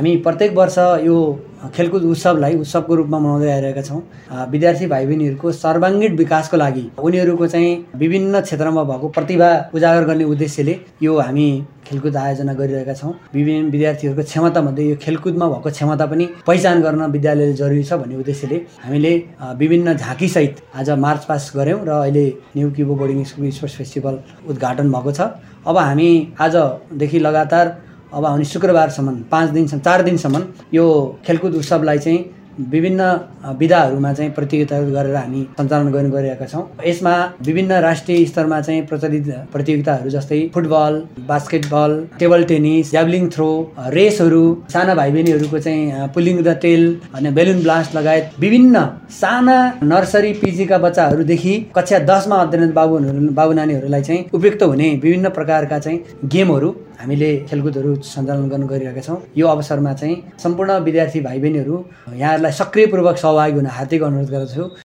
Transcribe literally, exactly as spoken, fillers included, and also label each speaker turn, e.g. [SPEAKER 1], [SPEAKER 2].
[SPEAKER 1] हामी प्रत्येक वर्ष यो खेलकुद उत्सवलाई उत्सवको रूपमा मनाउँदै आइरहेका छौँ। विद्यार्थी भाइ बहिनीहरूको सर्वाङ्गीण विकासको लागि उनीहरूको चाहिँ विभिन्न क्षेत्रमा भएको प्रतिभा उजागर गर्ने उद्देश्यले यो हामी खेलकुद आयोजना गरिरहेका छौँ। विभिन्न विद्यार्थीहरूको क्षमतामध्ये यो खेलकुदमा भएको क्षमता पनि पहिचान गर्न विद्यालयले जरुरी छ भन्ने उद्देश्यले हामीले विभिन्न झाँकीसहित आज मार्च पास गऱ्यौँ र अहिले new Kibo boarding school sports festival उद्घाटन भएको छ। अब हामी आजदेखि लगातार अब आउने शुक्रबारसम्म पाँच दिनसम्म चार दिनसम्म यो खेलकुद उत्सवलाई चाहिँ विभिन्न विधाहरूमा चाहिँ प्रतियोगिताहरू गरेर हामी सञ्चालन गर्ने गरिरहेका छौँ। यसमा विभिन्न राष्ट्रिय स्तरमा चाहिँ प्रचलित प्रतियोगिताहरू जस्तै football, basketball, table tennis, javelin throw, रेसहरू, साना भाइ बहिनीहरूको चाहिँ पुलिङ द टेल अनि बेलुन ब्लास्ट लगायत विभिन्न साना नर्सरी पिजीका बच्चाहरूदेखि कक्षा दसमा अध्ययनरत बाबु बाबु नानीहरूलाई चाहिँ उपयुक्त हुने विभिन्न प्रकारका चाहिँ गेमहरू हामीले खेलकुदहरू सञ्चालन गर्न गइरहेका छौँ। यो अवसरमा चाहिँ सम्पूर्ण विद्यार्थी भाइ बहिनीहरू यहाँहरूलाई सक्रियपूर्वक सहभागी हुन हार्दिक अनुरोध गर्दछु।